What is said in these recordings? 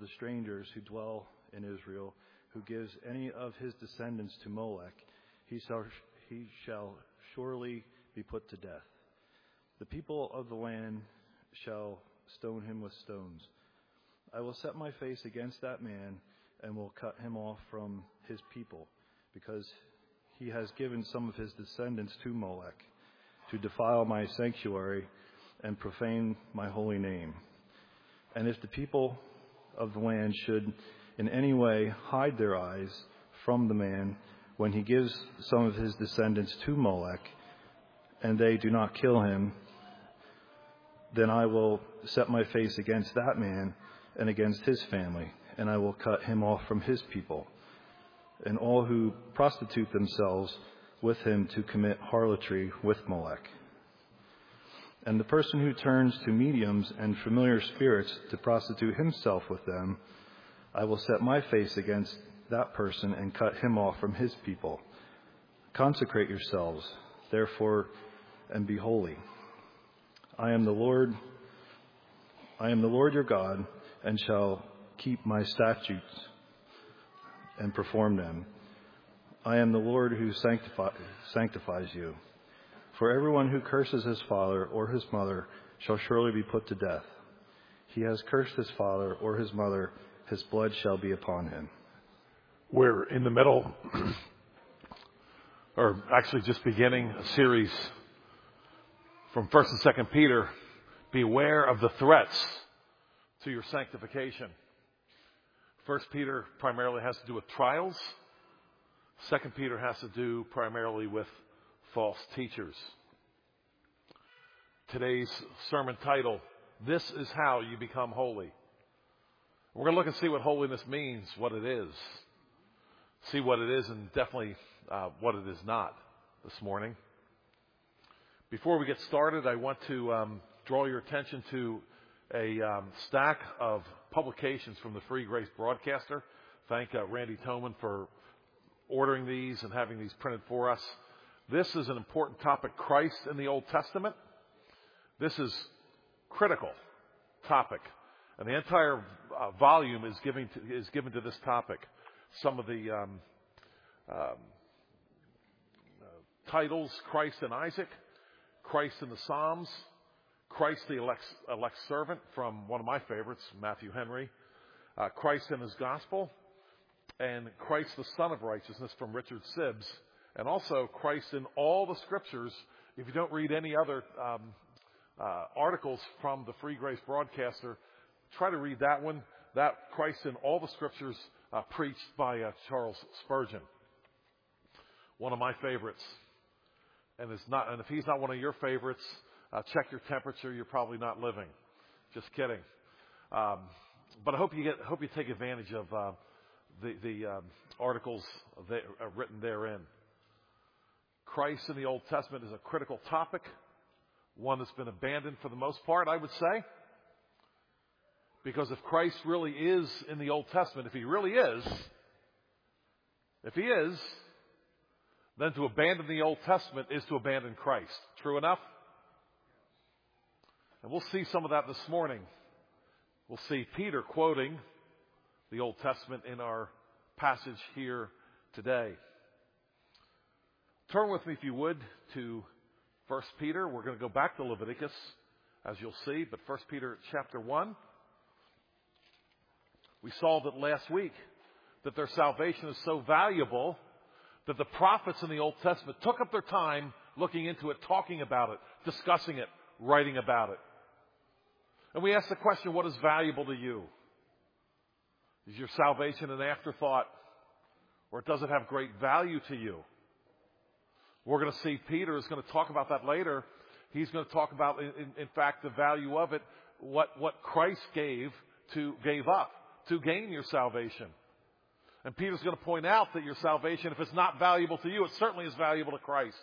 the strangers who dwell in Israel, who gives any of his descendants to Molech, he shall surely be put to death. The people of the land shall stone him with stones. I will set my face against that man and will cut him off from his people, because he has given some of his descendants to Molech, to defile my sanctuary and profane my holy name. And if the people of the land should in any way hide their eyes from the man when he gives some of his descendants to Molech, and they do not kill him, then I will set my face against that man and against his family, and I will cut him off from his people, and all who prostitute themselves with him to commit harlotry with Molech. And the person who turns to mediums and familiar spirits to prostitute himself with them, I will set my face against that person and cut him off from his people. Consecrate yourselves, therefore, and be holy. I am the Lord your God, and shall keep my statutes and perform them. I am the Lord who sanctifies you. For everyone who curses his father or his mother shall surely be put to death. He has cursed his father or his mother, his blood shall be upon him. We're in the middle, or actually just beginning a series from 1st and 2nd Peter. Beware of the threats to your sanctification. 1st Peter primarily has to do with trials. 2nd Peter has to do primarily with false teachers. Today's sermon title, This is How You Become Holy. We're going to look and see what holiness means, what it is. See what it is and definitely what it is not this morning. Before we get started, I want to draw your attention to a stack of publications from the Free Grace Broadcaster. Thank Randy Toman for ordering these and having these printed for us. This is an important topic, Christ in the Old Testament. This is critical topic, and the entire volume is given to this topic. Some of the titles: Christ and Isaac, Christ in the Psalms, Christ the elect servant, from one of my favorites, Matthew Henry, Christ and his gospel, and Christ the Son of Righteousness from Richard Sibbs, and also Christ in all the Scriptures. If you don't read any other articles from the Free Grace Broadcaster, try to read that one. That Christ in all the Scriptures, preached by Charles Spurgeon, one of my favorites. And if he's not one of your favorites, check your temperature. You're probably not living. Just kidding. But I hope you take advantage of the articles written therein. Christ in the Old Testament is a critical topic, one that's been abandoned for the most part, I would say. Because if Christ really is in the Old Testament, if he is, then to abandon the Old Testament is to abandon Christ. True enough? And we'll see some of that this morning. We'll see Peter quoting the Old Testament in our passage here today. Turn with me, if you would, to 1 Peter. We're going to go back to Leviticus, as you'll see, but 1 Peter chapter 1. We saw that last week, that their salvation is so valuable that the prophets in the Old Testament took up their time looking into it, talking about it, discussing it, writing about it. And we asked the question, what is valuable to you? Is your salvation an afterthought, or does it have great value to you? We're going to see Peter is going to talk about that later. He's going to talk about, in fact, the value of it, what Christ gave up to gain your salvation. And Peter's going to point out that your salvation, if it's not valuable to you, it certainly is valuable to Christ.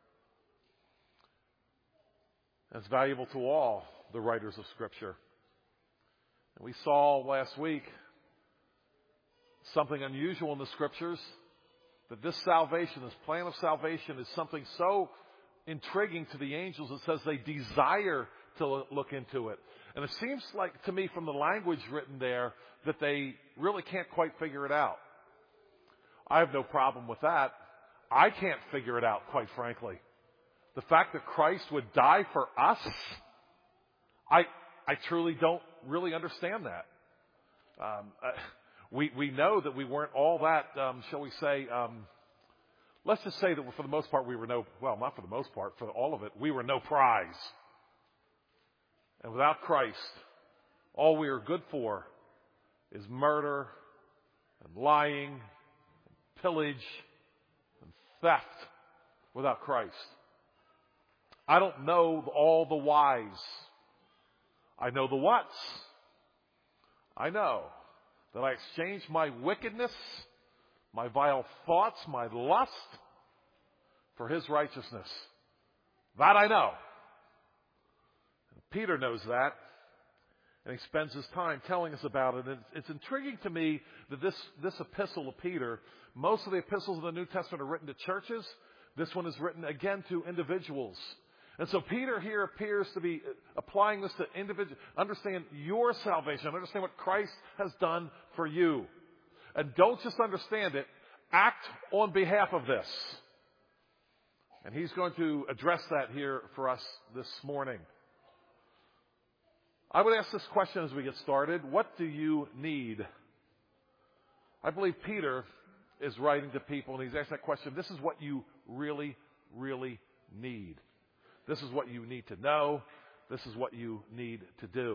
It's valuable to all the writers of Scripture. And we saw last week something unusual in the Scriptures, that this salvation, this plan of salvation, is something so intriguing to the angels. It says they desire to look into it. And it seems like to me from the language written there that they really can't quite figure it out. I have no problem with that. I can't figure it out, quite frankly. The fact that Christ would die for us, I truly don't really understand that. We know that we weren't all that, shall we say, let's just say that for the most part we were not for the most part, for all of it, we were no prize. And without Christ, all we are good for is murder and lying, and pillage and theft without Christ. I don't know all the whys. I know the whats. I know that I exchanged my wickedness, my vile thoughts, my lust for His righteousness. That I know. Peter knows that, and he spends his time telling us about it. And it's intriguing to me that this epistle of Peter, most of the epistles of the New Testament are written to churches. This one is written again to individuals. And so Peter here appears to be applying this to individuals. Understand your salvation. Understand what Christ has done for you. And don't just understand it. Act on behalf of this. And he's going to address that here for us this morning. I would ask this question as we get started. What do you need? I believe Peter is writing to people, and he's asking that question. This is what you really, really need. This is what you need to know. This is what you need to do.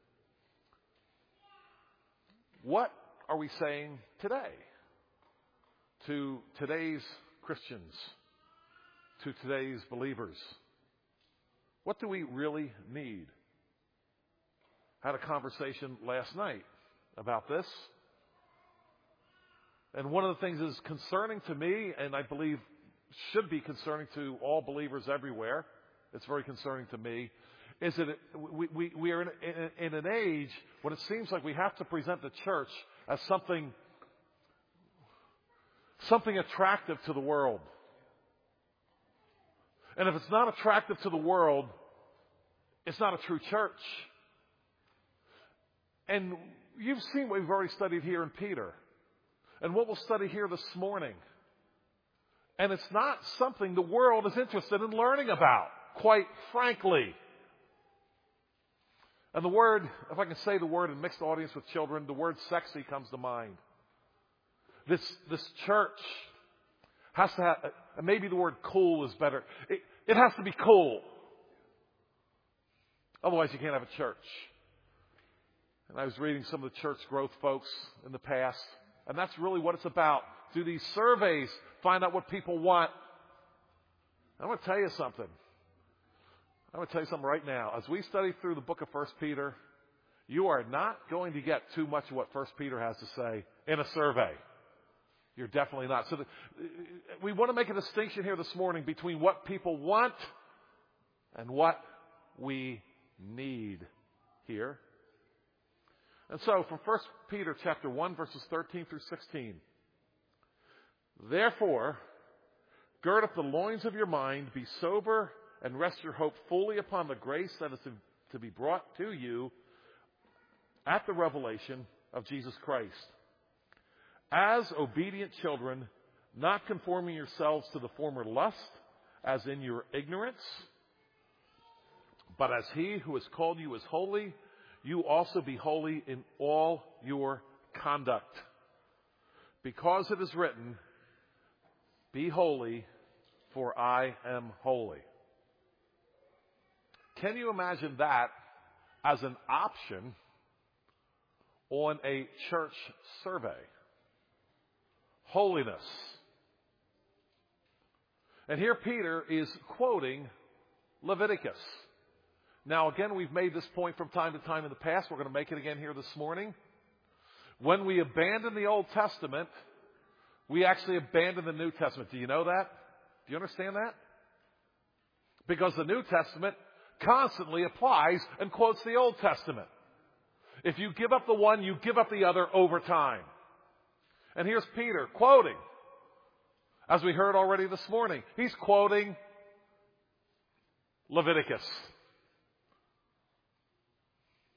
What are we saying today to today's Christians, to today's believers? What do we really need? I had a conversation last night about this. And one of the things that is concerning to me, and I believe should be concerning to all believers everywhere, it's very concerning to me, is that we are in an age when it seems like we have to present the church as something attractive to the world. And if it's not attractive to the world, it's not a true church. And you've seen what we've already studied here in Peter. And what we'll study here this morning. And it's not something the world is interested in learning about, quite frankly. And the word, if I can say the word in mixed audience with children, the word sexy comes to mind. This church has to have, maybe the word cool is better. It has to be cool. Otherwise you can't have a church. And I was reading some of the church growth folks in the past, and that's really what it's about. Do these surveys, find out what people want. I'm going to tell you something. I'm going to tell you something right now. As we study through the book of 1 Peter, you are not going to get too much of what 1 Peter has to say in a survey. You're definitely not. So we want to make a distinction here this morning between what people want and what we need here. And so from 1 Peter chapter 1, verses 13 through 16. Therefore, gird up the loins of your mind, be sober, and rest your hope fully upon the grace that is to be brought to you at the revelation of Jesus Christ. As obedient children, not conforming yourselves to the former lust, as in your ignorance, but as He who has called you is holy, you also be holy in all your conduct. Because it is written, be holy, for I am holy. Can you imagine that as an option on a church survey? Holiness. And here Peter is quoting Leviticus. Now, again, we've made this point from time to time in the past. We're going to make it again here this morning. When we abandon the Old Testament, we actually abandon the New Testament. Do you know that? Do you understand that? Because the New Testament constantly applies and quotes the Old Testament. If you give up the one, you give up the other over time. And here's Peter quoting. As we heard already this morning, he's quoting Leviticus.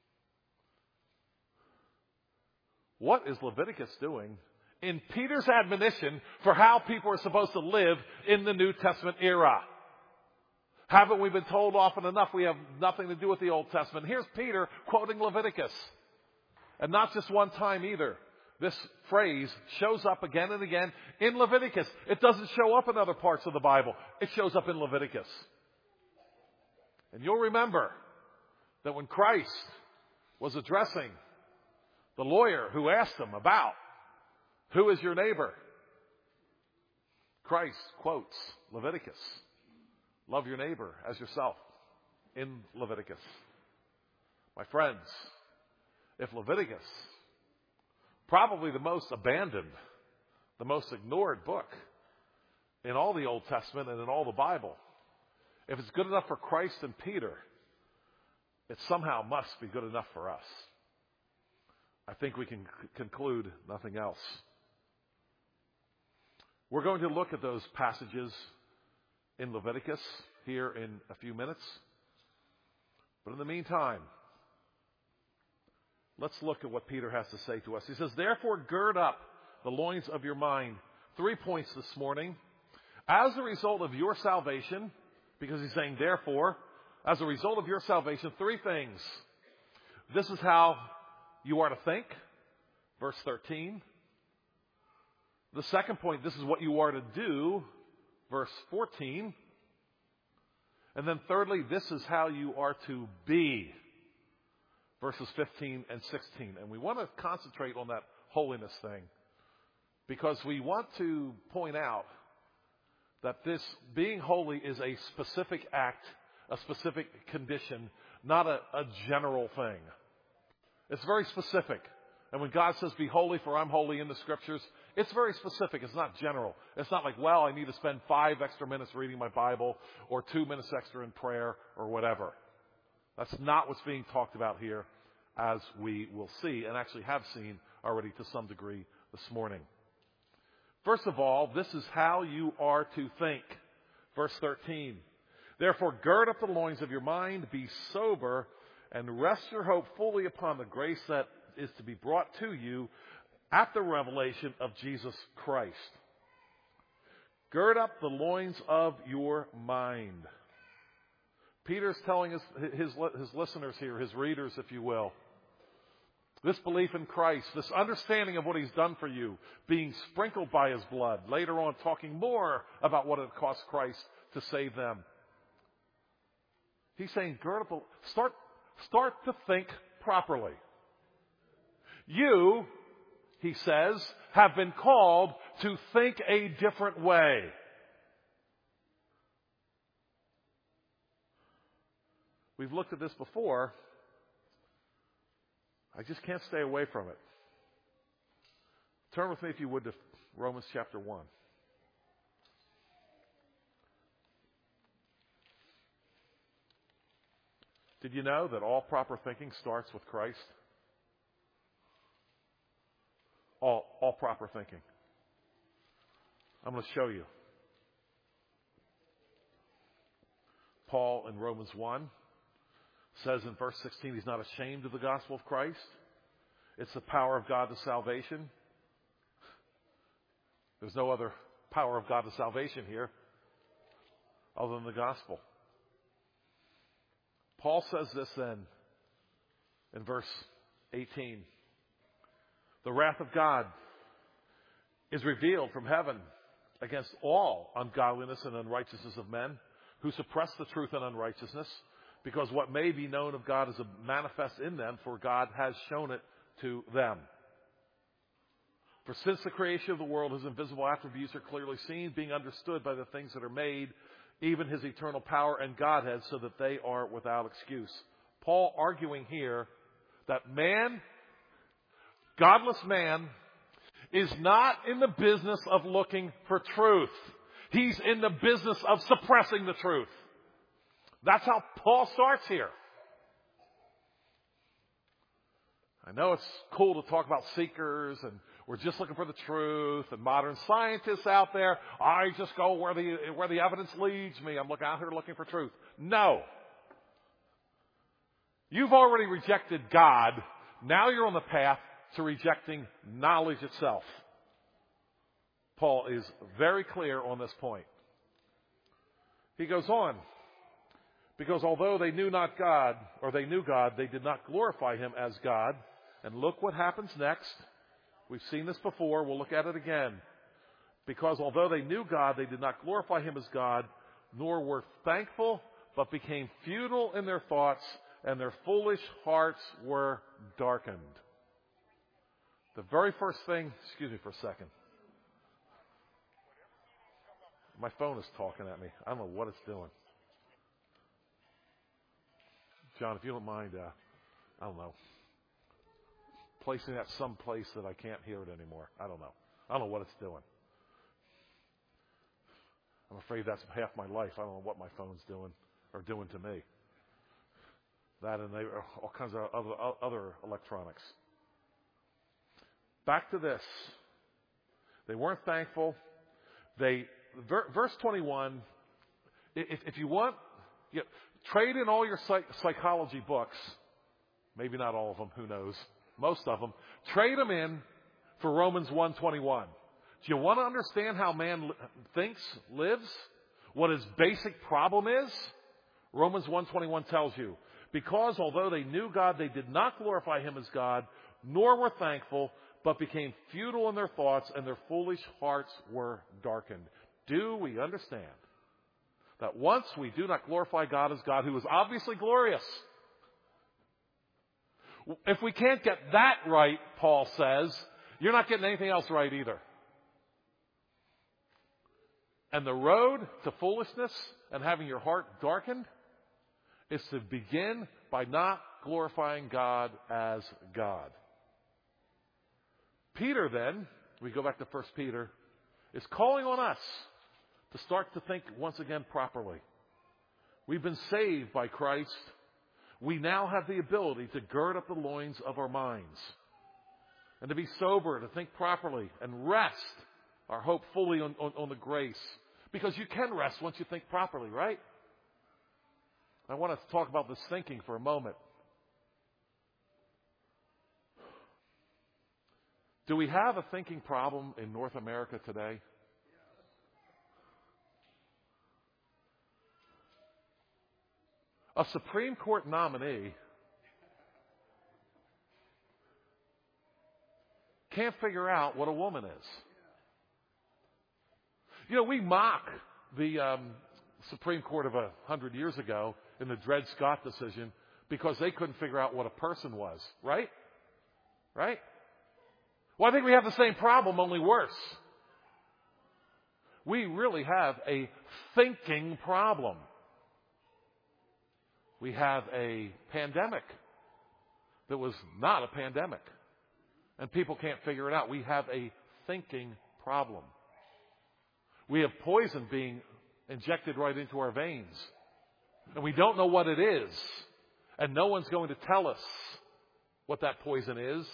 what is Leviticus doing in Peter's admonition for how people are supposed to live in the New Testament era? Haven't we been told often enough we have nothing to do with the Old Testament? Here's Peter quoting Leviticus. And not just one time either. This phrase shows up again and again in Leviticus. It doesn't show up in other parts of the Bible. It shows up in Leviticus. And you'll remember that when Christ was addressing the lawyer who asked him about who is your neighbor, Christ quotes Leviticus. Love your neighbor as yourself in Leviticus. My friends, if Leviticus, probably the most abandoned, the most ignored book in all the Old Testament and in all the Bible, if it's good enough for Christ and Peter, it somehow must be good enough for us. I think we can conclude nothing else. We're going to look at those passages in Leviticus here in a few minutes. But in the meantime, let's look at what Peter has to say to us. He says, therefore gird up the loins of your mind. 3 points this morning. As a result of your salvation, because he's saying therefore, as a result of your salvation, 3 things. This is how you are to think. Verse 13. The second point, this is what you are to do. Verse 14. And then thirdly, this is how you are to be. Verses 15 and 16. And we want to concentrate on that holiness thing, because we want to point out that this being holy is a specific act, a specific condition, not a general thing. It's very specific. And when God says, be holy for I'm holy in the Scriptures, it's very specific. It's not general. It's not like, well, I need to spend 5 extra minutes reading my Bible or 2 minutes extra in prayer or whatever. That's not what's being talked about here, as we will see, and actually have seen already to some degree this morning. First of all, this is how you are to think. Verse 13. Therefore, gird up the loins of your mind, be sober, and rest your hope fully upon the grace that is to be brought to you at the revelation of Jesus Christ. Gird up the loins of your mind. Peter's telling us, his listeners here, his readers, if you will, this belief in Christ, this understanding of what he's done for you, being sprinkled by his blood, later on talking more about what it cost Christ to save them. He's saying, gird up, start to think properly. You, he says, have been called to think a different way. We've looked at this before. I just can't stay away from it. Turn with me, if you would, to Romans chapter 1. Did you know that all proper thinking starts with Christ? All proper thinking. I'm going to show you. Paul in Romans 1 says in verse 16, he's not ashamed of the gospel of Christ. It's the power of God to salvation. There's no other power of God to salvation here other than the gospel. Paul says this then in verse 18. The wrath of God is revealed from heaven against all ungodliness and unrighteousness of men who suppress the truth in unrighteousness, because what may be known of God is manifest in them, for God has shown it to them. For since the creation of the world, his invisible attributes are clearly seen, being understood by the things that are made, even his eternal power and Godhead, so that they are without excuse. Paul arguing here that man, godless man, is not in the business of looking for truth. He's in the business of suppressing the truth. That's how Paul starts here. I know it's cool to talk about seekers and we're just looking for the truth, and modern scientists out there, I just go where the evidence leads me. I'm out here looking for truth. No. You've already rejected God. Now you're on the path to rejecting knowledge itself. Paul is very clear on this point. He goes on, because although they knew not God, or they knew God, they did not glorify him as God. And look what happens next. We've seen this before. We'll look at it again. Because although they knew God, they did not glorify him as God, nor were thankful, but became futile in their thoughts, and their foolish hearts were darkened. The very first thing, excuse me for a second. My phone is talking at me. I don't know what it's doing. John, if you don't mind, I don't know, placing that someplace that I can't hear it anymore. I don't know what it's doing. I'm afraid that's half my life. I don't know what my phone's doing or doing to me. That and all kinds of other electronics. Back to this. They weren't thankful. Verse 21, if you want, trade in all your psychology books. Maybe not all of them, who knows. Most of them. Trade them in for Romans 1:21. Do you want to understand how man thinks, lives? What his basic problem is? Romans 1:21 tells you, because although they knew God, they did not glorify him as God, nor were thankful, but became futile in their thoughts, and their foolish hearts were darkened. Do we understand that once we do not glorify God as God, who is obviously glorious, if we can't get that right, Paul says, you're not getting anything else right either. And the road to foolishness and having your heart darkened is to begin by not glorifying God as God. Peter then, we go back to 1 Peter, is calling on us to start to think once again properly. We've been saved by Christ. We now have the ability to gird up the loins of our minds and to be sober, to think properly, and rest our hope fully on the grace. Because you can rest once you think properly, right? I want to talk about this thinking for a moment. Do we have a thinking problem in North America today? A Supreme Court nominee can't figure out what a woman is. You know, we mock the Supreme Court of 100 years ago in the Dred Scott decision because they couldn't figure out what a person was, right? Right? Well, I think we have the same problem, only worse. We really have a thinking problem. We have a pandemic that was not a pandemic, and people can't figure it out. We have a thinking problem. We have poison being injected right into our veins, and we don't know what it is, and no one's going to tell us what that poison is.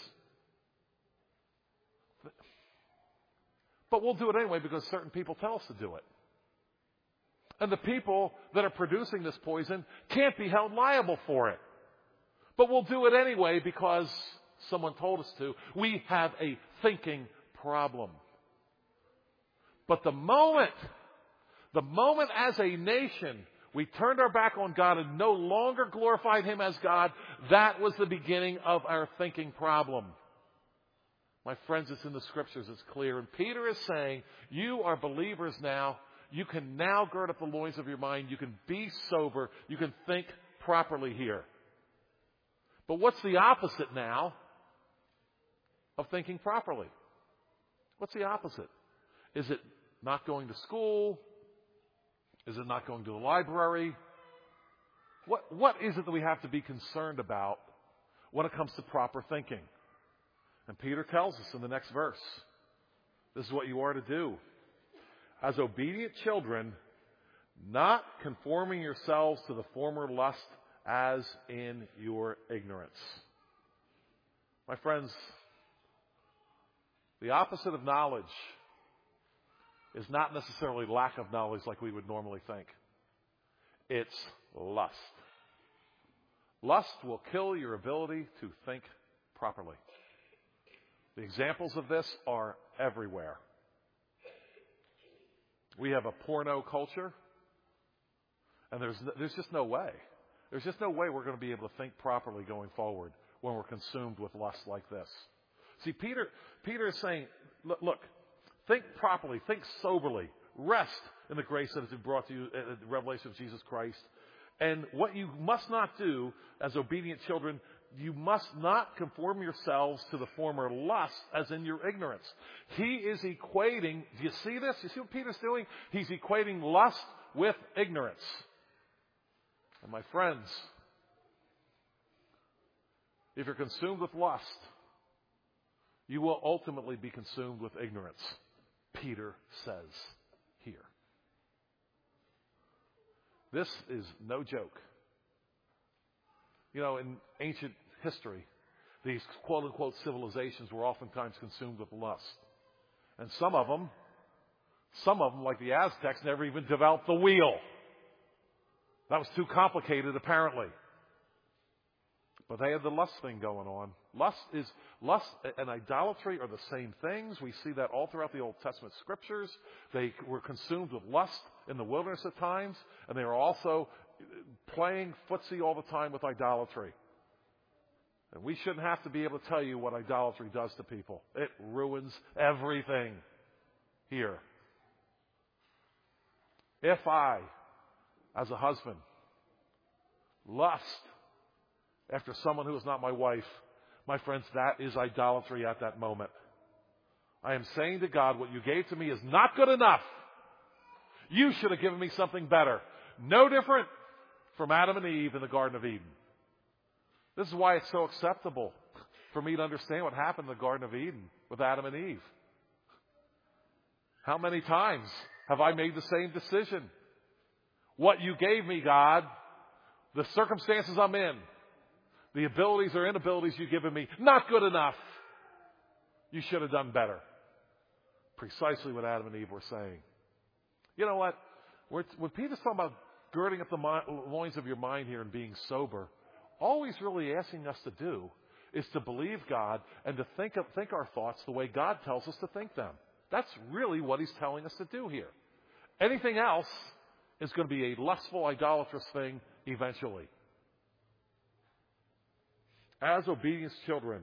But we'll do it anyway because certain people tell us to do it. And the people that are producing this poison can't be held liable for it. But we'll do it anyway because someone told us to. We have a thinking problem. But the moment as a nation we turned our back on God and no longer glorified him as God, that was the beginning of our thinking problem. My friends, it's in the scriptures, it's clear. And Peter is saying, you are believers now. You can now gird up the loins of your mind. You can be sober. You can think properly here. But what's the opposite now of thinking properly? What's the opposite? Is it not going to school? Is it not going to the library? What is it that we have to be concerned about when it comes to proper thinking? And Peter tells us in the next verse, this is what you are to do. As obedient children, not conforming yourselves to the former lust as in your ignorance. My friends, the opposite of knowledge is not necessarily lack of knowledge like we would normally think. It's lust. Lust will kill your ability to think properly. The examples of this are everywhere. We have a porno culture, and there's just no way. There's just no way we're going to be able to think properly going forward when we're consumed with lust like this. See, Peter is saying, look, think properly, think soberly, rest in the grace that has been brought to you in the revelation of Jesus Christ. And what you must not do as obedient children, you must not conform yourselves to the former lust as in your ignorance. He is equating, do you see this? You see what Peter's doing? He's equating lust with ignorance. And my friends, if you're consumed with lust, you will ultimately be consumed with ignorance, Peter says here. This is no joke. You know, in ancient history, these quote-unquote civilizations were oftentimes consumed with lust. And some of them, like the Aztecs, never even developed the wheel. That was too complicated, apparently. But they had the lust thing going on. Lust and idolatry are the same things. We see that all throughout the Old Testament scriptures. They were consumed with lust in the wilderness at times, and they were also playing footsie all the time with idolatry. And we shouldn't have to be able to tell you what idolatry does to people. It ruins everything here. If I, as a husband, lust after someone who is not my wife, my friends, that is idolatry at that moment. I am saying to God, what you gave to me is not good enough. You should have given me something better. No different from Adam and Eve in the Garden of Eden. This is why it's so acceptable for me to understand what happened in the Garden of Eden with Adam and Eve. How many times have I made the same decision? What you gave me, God, the circumstances I'm in, the abilities or inabilities you've given me, not good enough. You should have done better. Precisely what Adam and Eve were saying. You know what? When Peter's talking about girding up the loins of your mind here and being sober, all he's really asking us to do is to believe God and to think our thoughts the way God tells us to think them. That's really what he's telling us to do here. Anything else is going to be a lustful, idolatrous thing eventually. As obedient children,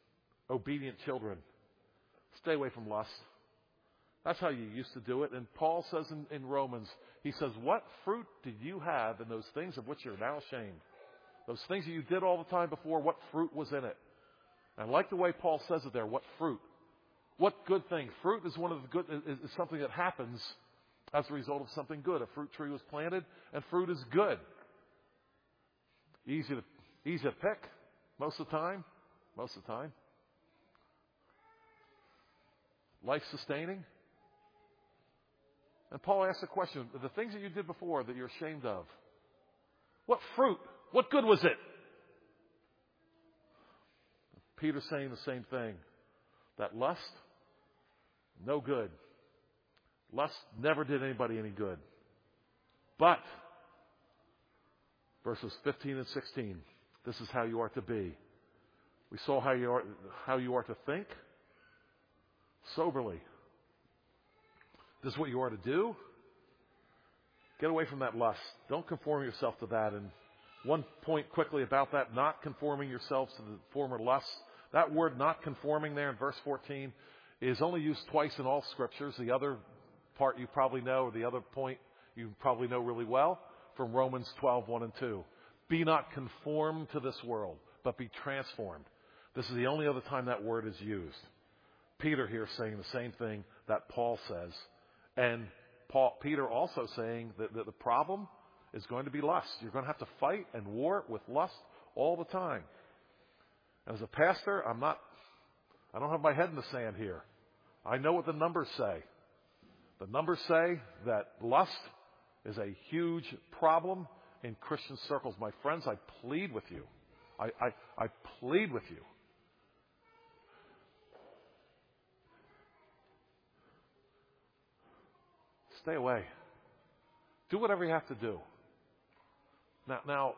stay away from lust. That's how you used to do it. And Paul says in Romans, he says, what fruit did you have in those things of which you're now ashamed? Those things that you did all the time before, what fruit was in it? And I like the way Paul says it there, what fruit? What good thing? Fruit is is something that happens as a result of something good. A fruit tree was planted, and fruit is good. Easy to pick most of the time. Life-sustaining. And Paul asks the question, the things that you did before that you're ashamed of, what fruit? What good was it? Peter's saying the same thing. That lust, no good. Lust never did anybody any good. But, verses 15 and 16, this is how you are to be. We saw how you are to think soberly. This is what you are to do. Get away from that lust. Don't conform yourself to that. And one point quickly about that, not conforming yourselves to the former lusts. That word not conforming there in verse 14 is only used twice in all scriptures. The other part you probably know, or the other point you probably know really well, from Romans 12:1 and 2. Be not conformed to this world, but be transformed. This is the only other time that word is used. Peter here is saying the same thing that Paul says. And Peter also saying that the problem is going to be lust. You're going to have to fight and war with lust all the time. And as a pastor, I don't have my head in the sand here. I know what the numbers say. The numbers say that lust is a huge problem in Christian circles. My friends, I plead with you. I plead with you. Stay away. Do whatever you have to do. Now,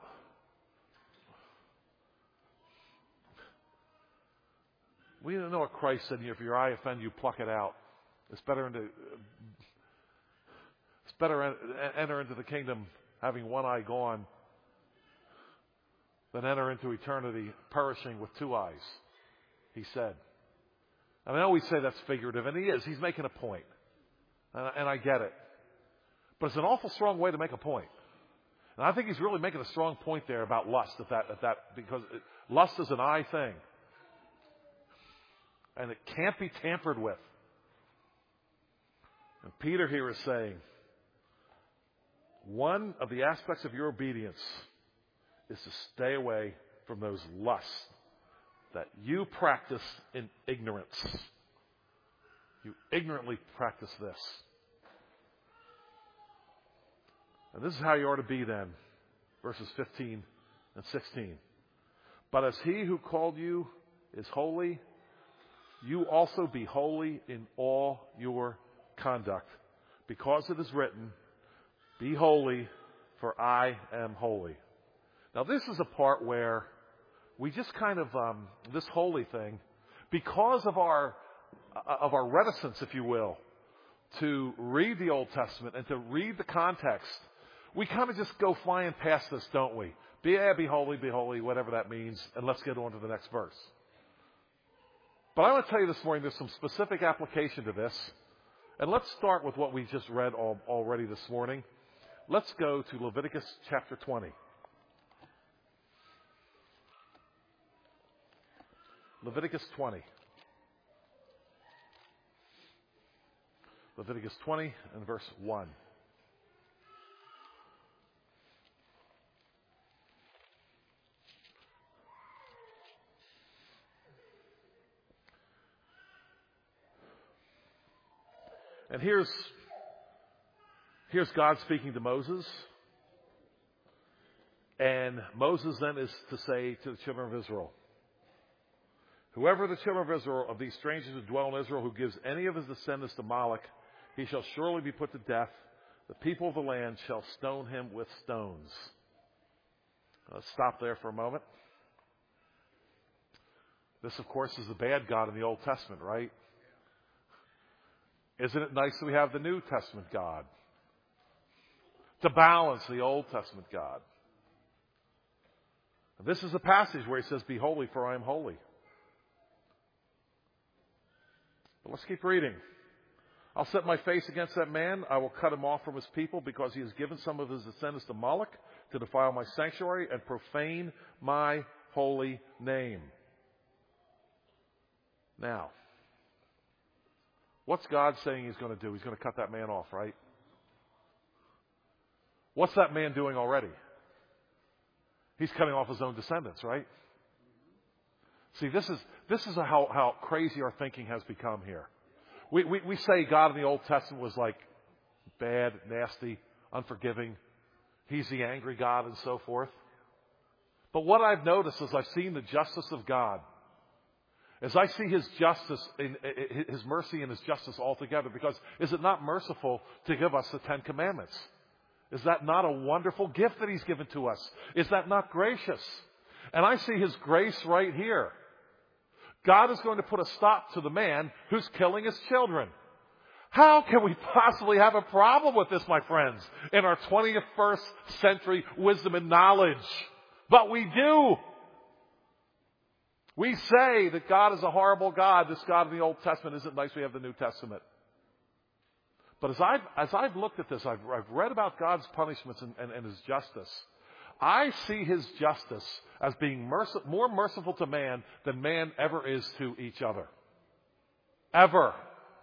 We don't know what Christ said. If your eye offend you, pluck it out. It's better enter into the kingdom having one eye gone than enter into eternity perishing with two eyes, he said. I mean, I always say that's figurative, and he is. He's making a point. And I get it. But it's an awful strong way to make a point. And I think he's really making a strong point there about lust because lust is an eye thing. And it can't be tampered with. And Peter here is saying, one of the aspects of your obedience is to stay away from those lusts that you practice in ignorance. You ignorantly practice this. And this is how you are to be then. Verses 15 and 16. But as he who called you is holy, you also be holy in all your conduct. Because it is written, be holy, for I am holy. Now this is a part where we just kind of, this holy thing, because of our reticence, if you will, to read the Old Testament and to read the context, we kind of just go flying past this, don't we? Be holy, whatever that means, and let's get on to the next verse. But I want to tell you this morning, there's some specific application to this. And let's start with what we just read already this morning. Let's go to Leviticus chapter 20. Leviticus 20. Leviticus 20 and verse 1. And here's God speaking to Moses. And Moses then is to say to the children of Israel, whoever the children of Israel, of these strangers who dwell in Israel, who gives any of his descendants to Moloch, he shall surely be put to death. The people of the land shall stone him with stones. Let's stop there for a moment. This, of course, is the bad God in the Old Testament, right? Isn't it nice that we have the New Testament God to balance the Old Testament God? This is a passage where he says, be holy, for I am holy. But let's keep reading. I'll set my face against that man. I will cut him off from his people because he has given some of his descendants to Moloch to defile my sanctuary and profane my holy name. Now, what's God saying he's going to do? He's going to cut that man off, right? What's that man doing already? He's cutting off his own descendants, right? See, this is how crazy our thinking has become here. We say God in the Old Testament was like bad, nasty, unforgiving. He's the angry God and so forth. But what I've noticed as I've seen the justice of God, as I see his justice, his mercy and his justice altogether, because is it not merciful to give us the Ten Commandments? Is that not a wonderful gift that he's given to us? Is that not gracious? And I see his grace right here. God is going to put a stop to the man who's killing his children. How can we possibly have a problem with this, my friends, in our 21st century wisdom and knowledge? But we do. We say that God is a horrible God. This God in the Old Testament isn't nice. We have the New Testament. But as I've looked at this, I've read about God's punishments and his justice. I see his justice as being more merciful to man than man ever is to each other. Ever.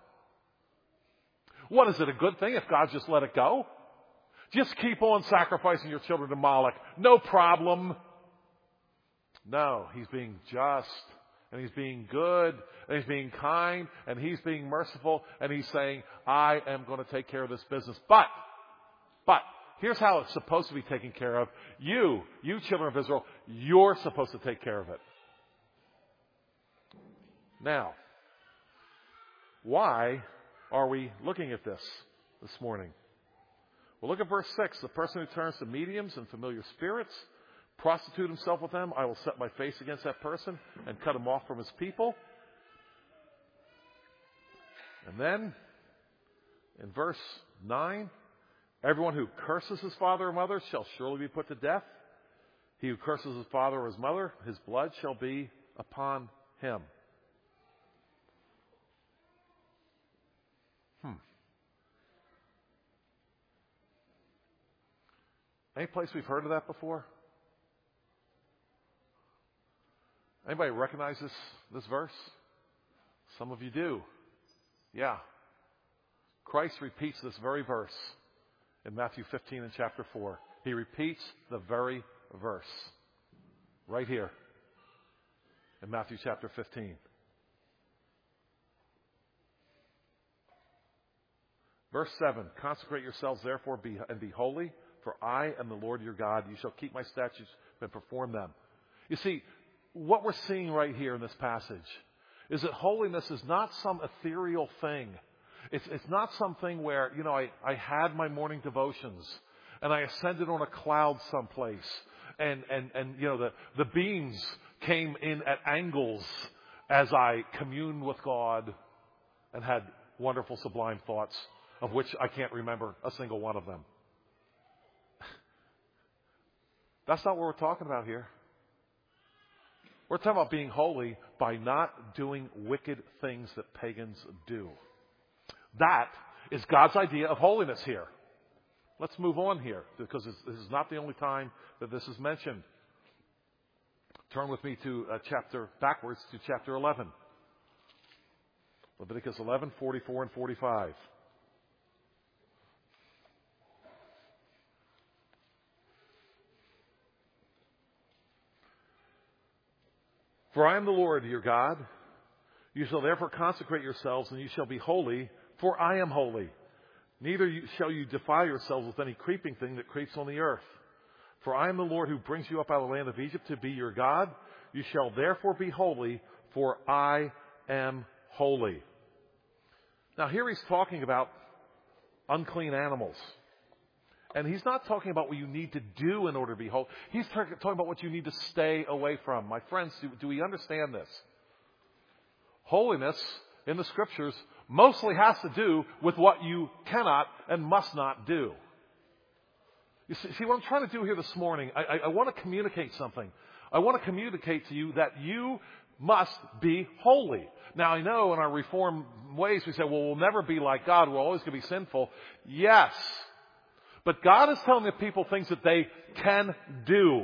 What is it, a good thing if God just let it go? Just keep on sacrificing your children to Moloch. No problem. No, he's being just, and he's being good, and he's being kind, and he's being merciful, and he's saying, I am going to take care of this business. But, here's how it's supposed to be taken care of. You children of Israel, you're supposed to take care of it. Now, why are we looking at this morning? Well, look at verse 6. The person who turns to mediums and familiar spirits, prostitute himself with them, I will set my face against that person and cut him off from his people. And then, in verse 9, everyone who curses his father or mother shall surely be put to death. He who curses his father or his mother, his blood shall be upon him. Any place we've heard of that before? Anybody recognize this verse? Some of you do. Yeah. Christ repeats this very verse in Matthew 15 and chapter 4. He repeats the very verse right here in Matthew chapter 15. Verse 7, consecrate yourselves therefore and be holy, for I am the Lord your God. You shall keep my statutes and perform them. You see, what we're seeing right here in this passage is that holiness is not some ethereal thing. It's not something where, I had my morning devotions and I ascended on a cloud someplace and the beams came in at angles as I communed with God and had wonderful, sublime thoughts of which I can't remember a single one of them. That's not what we're talking about here. We're talking about being holy by not doing wicked things that pagans do. That is God's idea of holiness here. Let's move on here, because this is not the only time that this is mentioned. Turn with me to backwards to chapter 11. Leviticus 11, 44 and 45. For I am the Lord your God. You shall therefore consecrate yourselves, and you shall be holy, for I am holy. Neither shall you defile yourselves with any creeping thing that creeps on the earth. For I am the Lord who brings you up out of the land of Egypt to be your God. You shall therefore be holy, for I am holy. Now here he's talking about unclean animals. And he's not talking about what you need to do in order to be holy. He's talking about what you need to stay away from. My friends, do we understand this? Holiness in the Scriptures mostly has to do with what you cannot and must not do. You see what I'm trying to do here this morning? I want to communicate something. I want to communicate to you that you must be holy. Now, I know in our Reformed ways we say, well, we'll never be like God. We're always going to be sinful. Yes. But God is telling the people things that they can do.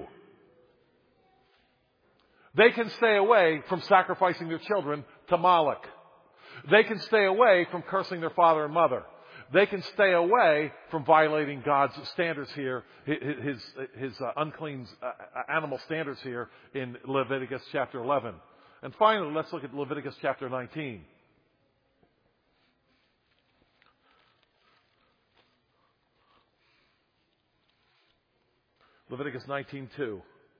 They can stay away from sacrificing their children to Moloch. They can stay away from cursing their father and mother. They can stay away from violating God's standards here, his unclean animal standards here in Leviticus chapter 11. And finally, let's look at Leviticus chapter 19. Leviticus 19:2.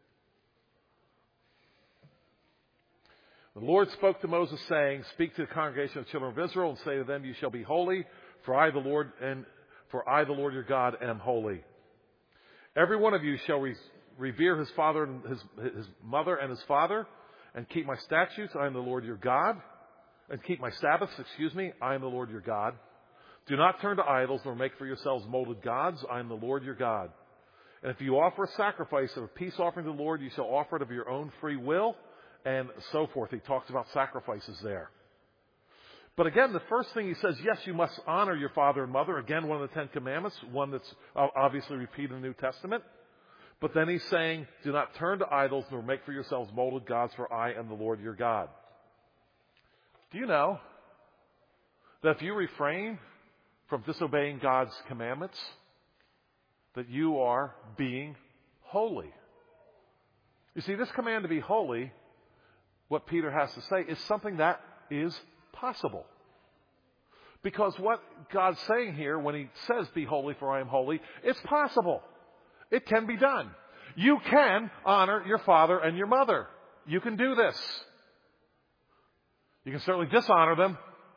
The Lord spoke to Moses, saying, speak to the congregation of the children of Israel and say to them, you shall be holy, for I, the Lord your God, am holy. Every one of you shall revere his father and his mother and his father, and keep my statutes. I am the Lord your God. And keep my Sabbaths, I am the Lord your God. Do not turn to idols, nor make for yourselves molded gods. I am the Lord your God. And if you offer a sacrifice of a peace offering to the Lord, you shall offer it of your own free will, and so forth. He talks about sacrifices there. But again, the first thing he says, yes, you must honor your father and mother. Again, one of the 10 Commandments, one that's obviously repeated in the New Testament. But then he's saying, do not turn to idols, nor make for yourselves molded gods, for I am the Lord your God. Do you know that if you refrain from disobeying God's commandments, that you are being holy? You see, this command to be holy, what Peter has to say, is something that is possible. Because what God's saying here when he says, be holy for I am holy, it's possible. It can be done. You can honor your father and your mother. You can do this. You can certainly dishonor them.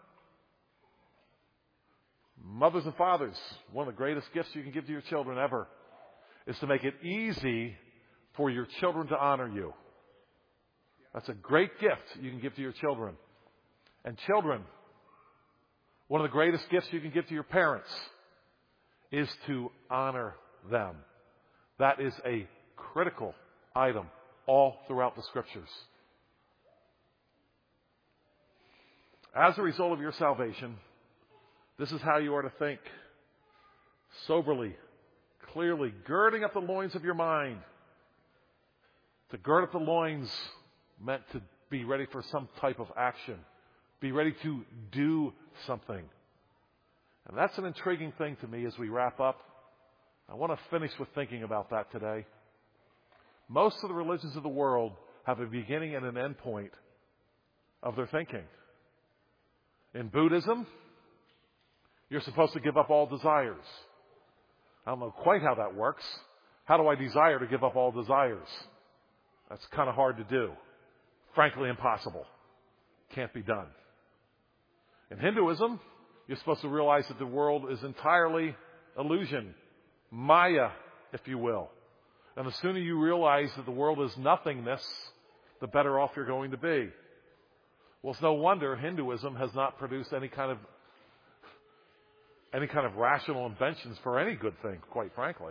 Mothers and fathers, one of the greatest gifts you can give to your children ever is to make it easy for your children to honor you. That's a great gift you can give to your children. And children, One of the greatest gifts you can give to your parents is to honor them. That is a critical item all throughout the Scriptures. As a result of your salvation, this is how you are to think. Soberly, clearly, girding up the loins of your mind. To gird up the loins meant to be ready for some type of action. Be ready to do something. And that's an intriguing thing to me as we wrap up. I want to finish with thinking about that today. Most of the religions of the world have a beginning and an end point of their thinking. In Buddhism, you're supposed to give up all desires. I don't know quite how that works. How do I desire to give up all desires? That's kind of hard to do. Frankly, impossible. Can't be done. In Hinduism, you're supposed to realize that the world is entirely illusion, Maya, if you will. And the sooner you realize that the world is nothingness, the better off you're going to be. Well, it's no wonder Hinduism has not produced any kind of rational inventions for any good thing, quite frankly.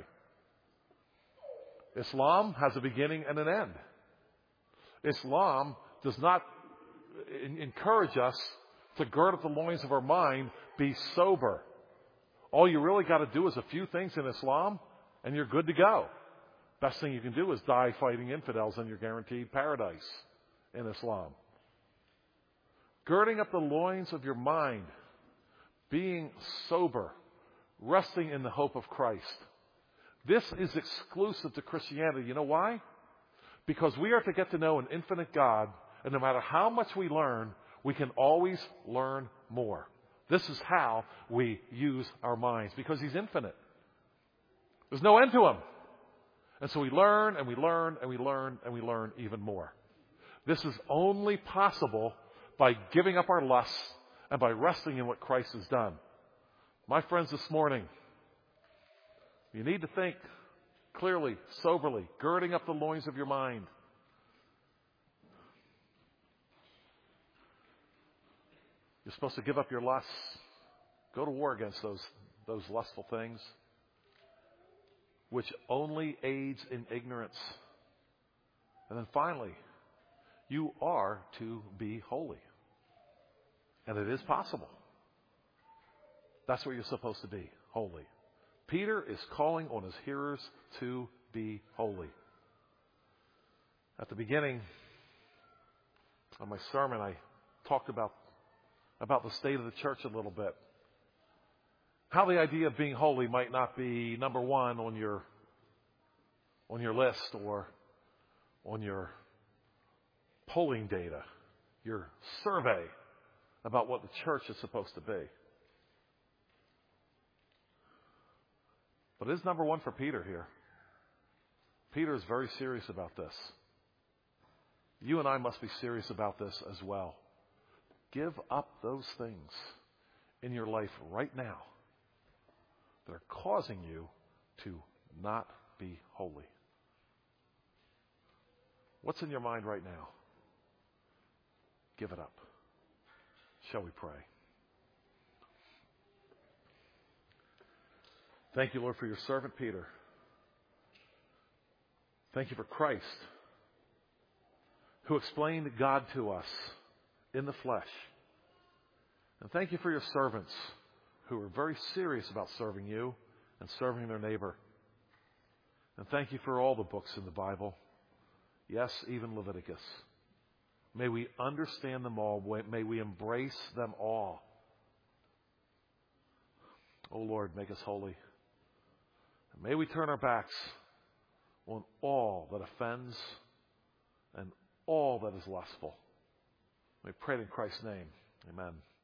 Islam has a beginning and an end. Islam does not encourage us to gird up the loins of our mind, be sober. All you really got to do is a few things in Islam, and you're good to go. Best thing you can do is die fighting infidels, and you're guaranteed paradise in Islam. Girding up the loins of your mind, being sober, resting in the hope of Christ. This is exclusive to Christianity. You know why? Because we are to get to know an infinite God, and no matter how much we learn, we can always learn more. This is how we use our minds, because He's infinite. There's no end to Him. And so we learn, and we learn, and we learn, and we learn even more. This is only possible by giving up our lusts and by resting in what Christ has done. My friends, this morning, you need to think clearly, soberly, girding up the loins of your mind. You're supposed to give up your lusts. Go to war against those lustful things, which only aids in ignorance. And then finally, you are to be holy. And it is possible. That's what you're supposed to be, holy. Peter is calling on his hearers to be holy. At the beginning of my sermon, I talked about the state of the church a little bit. How the idea of being holy might not be number one on your list or on your polling data, your survey about what the church is supposed to be. But it is number one for Peter here. Peter is very serious about this. You and I must be serious about this as well. Give up those things in your life right now that are causing you to not be holy. What's in your mind right now? Give it up. Shall we pray? Thank you, Lord, for your servant Peter. Thank you for Christ, who explained God to us in the flesh. And thank you for your servants who are very serious about serving you and serving their neighbor. And thank you for all the books in the Bible. Yes, even Leviticus. May we understand them all. May we embrace them all. Oh Lord, make us holy. And may we turn our backs on all that offends and all that is lustful. We pray it in Christ's name. Amen.